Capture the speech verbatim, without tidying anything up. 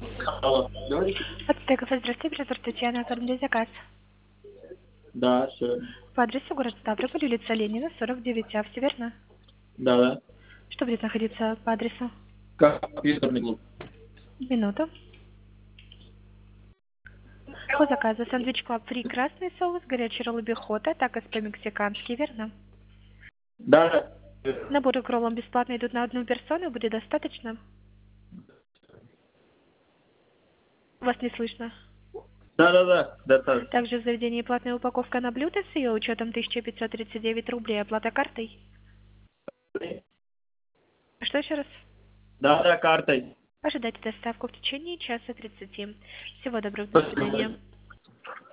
Алло, говорите? От кафе «Здравствуйте», оператор Татьяна, оформляю заказ. Да, все. По адресу город Ставрополь, улица Ленина, сорок девять А, все верно? Да, да. Что будет находиться по адресу? Компьютерный клуб. Минуту. По заказу сэндвич клаб фри красный соус, горячий роллы бихота, такос по-мексикански, верно? Да, да. Наборы к роллам бесплатно идут на одну персону, будет достаточно? Вас не слышно. Да, да, да. Достаточно. Также в заведении платная упаковка на блюдо с ее учетом тысяча пятьсот тридцать девять рублей, оплата картой. Что еще раз? Да, да, картой. Ожидайте доставку в течение часа тридцати. Всего доброго, до Спасибо. свидания.